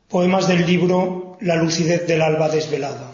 Poemas del libro La lucidez del alba desvelada.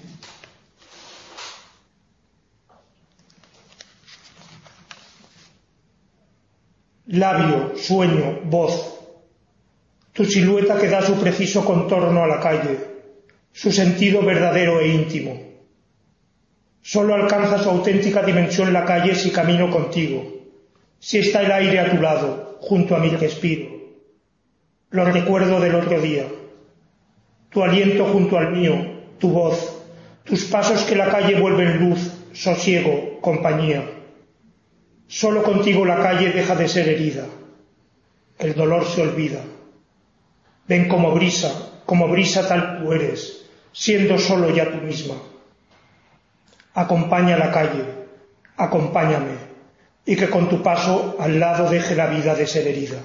Labio, sueño, voz, tu silueta que da su preciso contorno a la calle, su sentido verdadero e íntimo. Solo alcanza su auténtica dimensión la calle si camino contigo, si está el aire a tu lado, junto a mi respiro. Lo recuerdo del otro día, tu aliento junto al mío, tu voz, tus pasos que la calle vuelven luz, sosiego, compañía. Solo contigo la calle deja de ser herida, el dolor se olvida. Ven como brisa tal tú eres, siendo solo ya tú misma. Acompaña la calle, acompáñame, y que con tu paso al lado deje la vida de ser herida.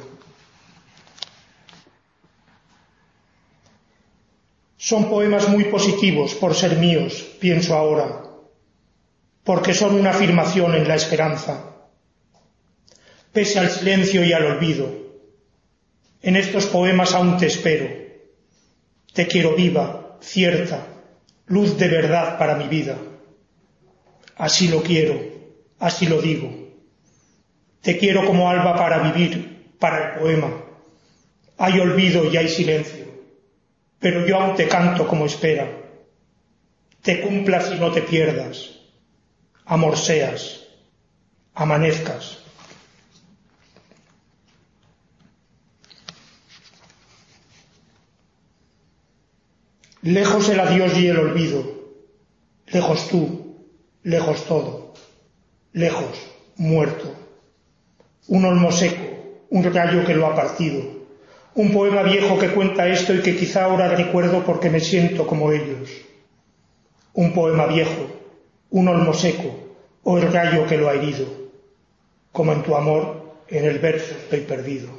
Son poemas muy positivos por ser míos, pienso ahora, porque son una afirmación en la esperanza. Pese al silencio y al olvido, en estos poemas aún te espero. Te quiero viva, cierta, luz de verdad para mi vida. Así lo quiero, así lo digo. Te quiero como alba para vivir, para el poema. Hay olvido y hay silencio, pero yo aún te canto como espera. Te cumplas y no te pierdas. Amor seas, amanezcas. Lejos el adiós y el olvido, lejos tú, lejos todo, lejos, muerto. Un olmo seco, un rayo que lo ha partido, un poema viejo que cuenta esto y que quizá ahora recuerdo porque me siento como ellos. Un poema viejo, un olmo seco, o el rayo que lo ha herido. Como en tu amor, en el verso estoy perdido.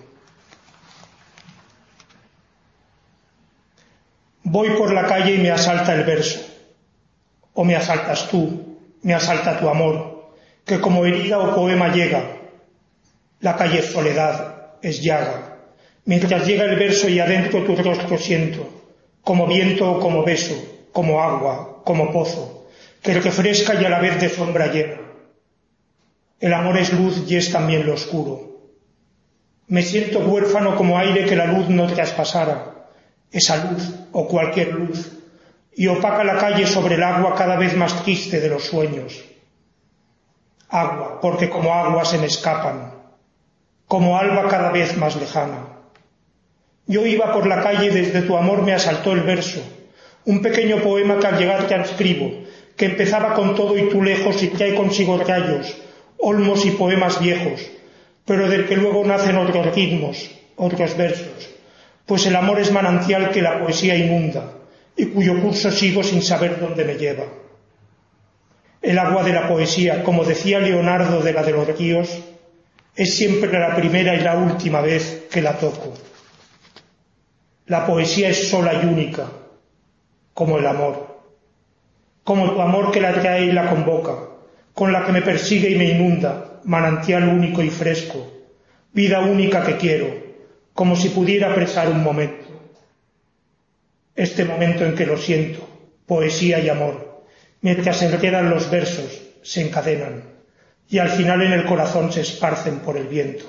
Voy por la calle y me asalta el verso, o me asaltas tú, me asalta tu amor, que como herida o poema llega. La calle es soledad, es llaga, mientras llega el verso y adentro tu rostro siento, como viento o como beso, como agua, como pozo, que refresca y a la vez de sombra llena. El amor es luz y es también lo oscuro. Me siento huérfano como aire que la luz no traspasara. Esa luz, o cualquier luz, y opaca la calle sobre el agua cada vez más triste de los sueños. Agua, porque como agua se me escapan, como alba cada vez más lejana. Yo iba por la calle y desde tu amor me asaltó el verso, un pequeño poema que al llegar transcribo, que empezaba con todo y tú lejos y trae consigo rayos, olmos y poemas viejos, pero del que luego nacen otros ritmos, otros versos. Pues el amor es manantial que la poesía inunda y cuyo curso sigo sin saber dónde me lleva. El agua de la poesía, como decía Leonardo de la de los ríos, es siempre la primera y la última vez que la toco. La poesía es sola y única, como el amor, como tu amor que la trae y la convoca, con la que me persigue y me inunda, manantial único y fresco, vida única que quiero, como si pudiera apresar un momento. Este momento en que lo siento, poesía y amor, mientras se enredan los versos, se encadenan, y al final en el corazón se esparcen por el viento.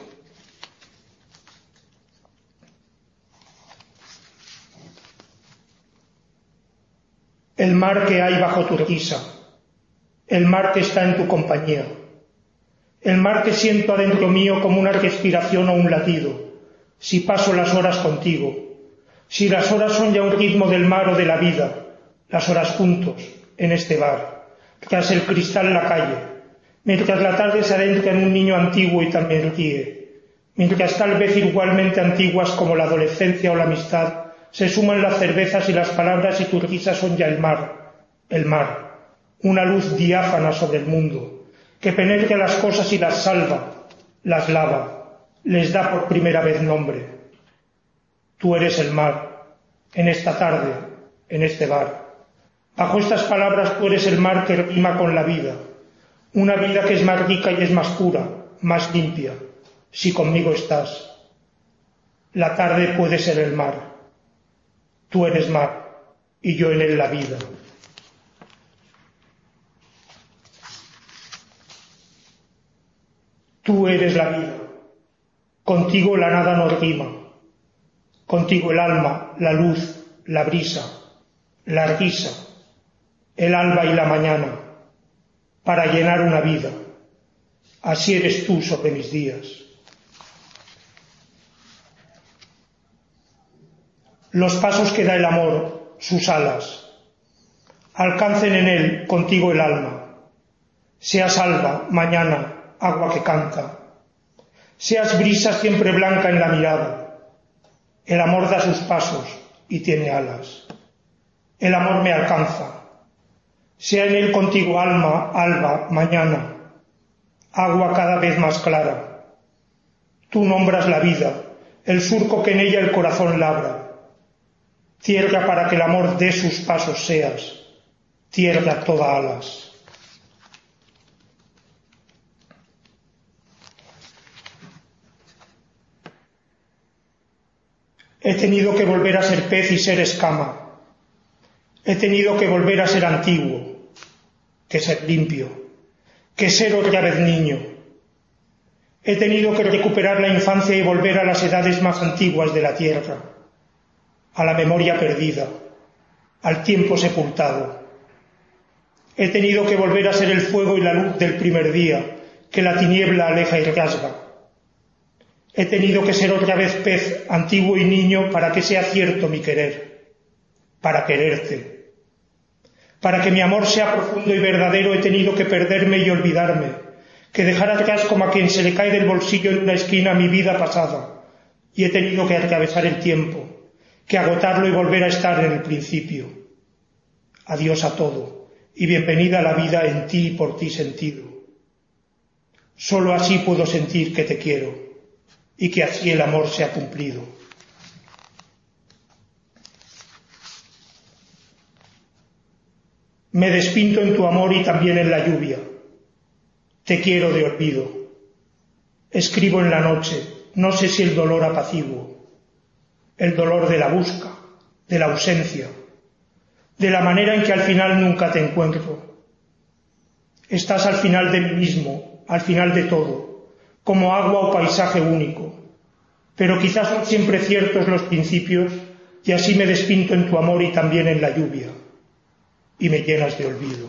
El mar que hay bajo tu risa, el mar que está en tu compañía, el mar que siento adentro mío como una respiración o un latido, si paso las horas contigo, si las horas son ya un ritmo del mar o de la vida, las horas juntos, en este bar, tras el cristal la calle, mientras la tarde se adentra en un niño antiguo y también ríe, mientras tal vez igualmente antiguas como la adolescencia o la amistad, se suman las cervezas y las palabras y tu risa son ya el mar, una luz diáfana sobre el mundo, que penetra las cosas y las salva, las lava, les da por primera vez nombre. Tú eres el mar, en esta tarde, en este bar. Bajo estas palabras tú eres el mar que rima con la vida, una vida que es más rica y es más pura, más limpia, si conmigo estás. La tarde puede ser el mar. Tú eres mar, y yo en él la vida. Tú eres la vida. Contigo la nada no rima. Contigo el alma, la luz, la brisa, la risa, el alba y la mañana, para llenar una vida. Así eres tú sobre mis días. Los pasos que da el amor, sus alas, alcancen en él contigo el alma. Seas alba, mañana, agua que canta. Seas brisa siempre blanca en la mirada. El amor da sus pasos y tiene alas. El amor me alcanza. Sea en él contigo alma, alba, mañana, agua cada vez más clara. Tú nombras la vida, el surco que en ella el corazón labra. Tierra para que el amor dé sus pasos seas, tierra toda alas. He tenido que volver a ser pez y ser escama. He tenido que volver a ser antiguo, que ser limpio, que ser otra vez niño. He tenido que recuperar la infancia y volver a las edades más antiguas de la tierra, a la memoria perdida, al tiempo sepultado. He tenido que volver a ser el fuego y la luz del primer día, que la tiniebla aleja y rasga. He tenido que ser otra vez pez, antiguo y niño, para que sea cierto mi querer, para quererte. Para que mi amor sea profundo y verdadero he tenido que perderme y olvidarme, que dejar atrás como a quien se le cae del bolsillo en una esquina mi vida pasada, y he tenido que atravesar el tiempo, que agotarlo y volver a estar en el principio. Adiós a todo, y bienvenida a la vida en ti y por ti sentido. Solo así puedo sentir que te quiero, y que así el amor se ha cumplido. Me despinto en tu amor y también en la lluvia. Te quiero de olvido. Escribo en la noche, no sé si el dolor apaciguo, el dolor de la busca, de la ausencia, de la manera en que al final nunca te encuentro. Estás al final de mí mismo, al final de todo, como agua o paisaje único, pero quizás son siempre ciertos los principios y así me despinto en tu amor y también en la lluvia, y me llenas de olvido.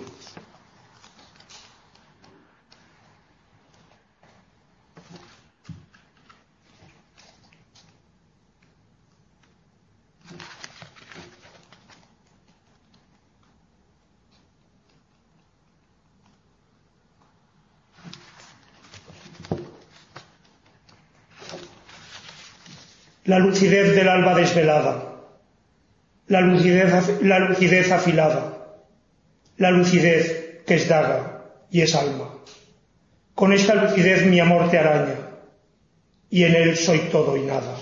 La lucidez del alba desvelada, la lucidez afilada, la lucidez que es daga y es alma. Con esta lucidez mi amor te araña, y en él soy todo y nada.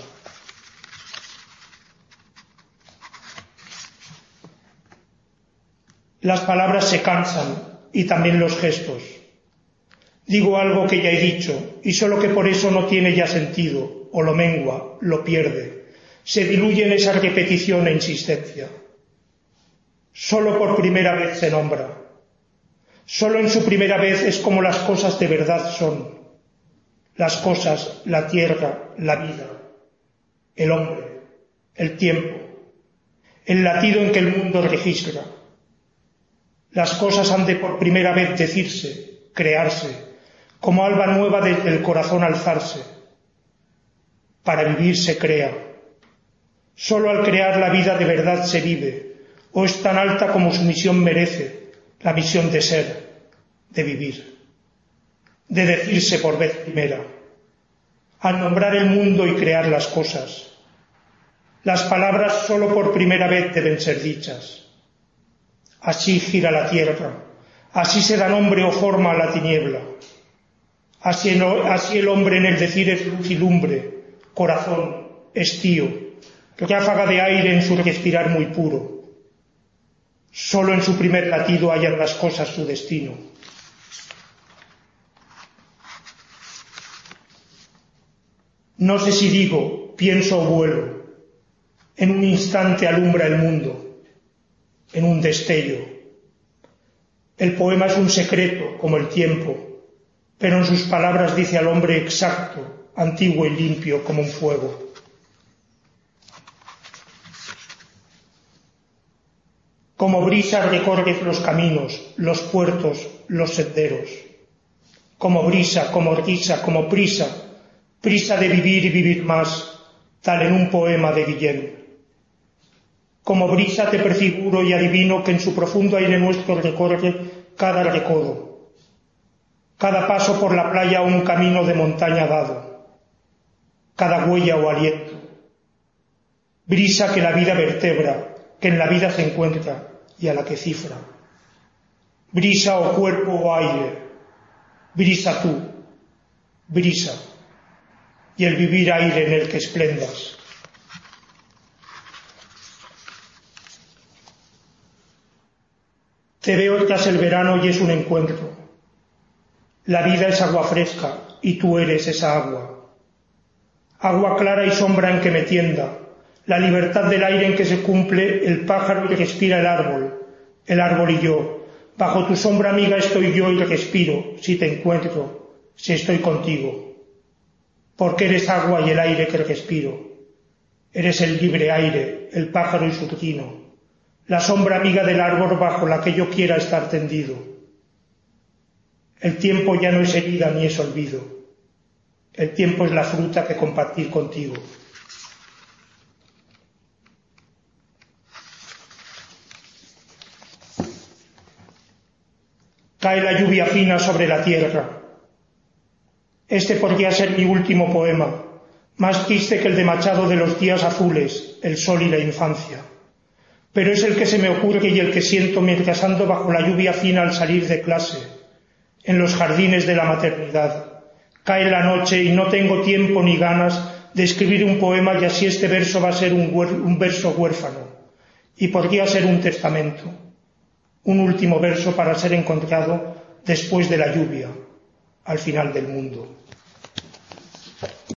Las palabras se cansan, y también los gestos. Digo algo que ya he dicho, y solo que por eso no tiene ya sentido, o lo mengua, lo pierde, se diluye en esa repetición e insistencia. Solo por primera vez se nombra. Solo en su primera vez es como las cosas de verdad son. Las cosas, la tierra, la vida, el hombre, el tiempo, el latido en que el mundo registra. Las cosas han de por primera vez decirse, crearse, como alba nueva desde el corazón alzarse. Para vivir se crea. Solo al crear la vida de verdad se vive, o es tan alta como su misión merece, la misión de ser, de vivir, de decirse por vez primera, al nombrar el mundo y crear las cosas. Las palabras solo por primera vez deben ser dichas. Así gira la tierra, así se da nombre o forma a la tiniebla. Así el hombre en el decir es luz y lumbre, corazón, estío, ráfaga de aire en su respirar muy puro. Solo en su primer latido hallan las cosas su destino. No sé si digo, pienso o vuelo. En un instante alumbra el mundo, en un destello. El poema es un secreto, como el tiempo, pero en sus palabras dice al hombre exacto, antiguo y limpio como un fuego. Como brisa recorres los caminos, los puertos, los senderos. Como brisa, como risa, como prisa, prisa de vivir y vivir más, tal en un poema de Guillén. Como brisa te prefiguro y adivino que en su profundo aire nuestro recorre cada recodo, cada paso por la playa o un camino de montaña dado, cada huella o aliento. Brisa que la vida vertebra, que en la vida se encuentra y a la que cifra. Brisa o cuerpo o aire, brisa tú, brisa, y el vivir aire en el que esplendas. Te veo tras el verano y es un encuentro. La vida es agua fresca y tú eres esa agua. Agua clara y sombra en que me tienda, la libertad del aire en que se cumple el pájaro y respira el árbol y yo. Bajo tu sombra amiga estoy yo y respiro, si te encuentro, si estoy contigo. Porque eres agua y el aire que respiro. Eres el libre aire, el pájaro y su trino. La sombra amiga del árbol bajo la que yo quiera estar tendido. El tiempo ya no es herida ni es olvido. El tiempo es la fruta que compartir contigo. Cae la lluvia fina sobre la tierra. Este podría ser mi último poema, más triste que el de Machado de los días azules, el sol y la infancia. Pero es el que se me ocurre y el que siento mientras ando bajo la lluvia fina al salir de clase, en los jardines de la maternidad. Cae la noche y no tengo tiempo ni ganas de escribir un poema y así este verso va a ser un verso huérfano y podría ser un testamento, un último verso para ser encontrado después de la lluvia, al final del mundo.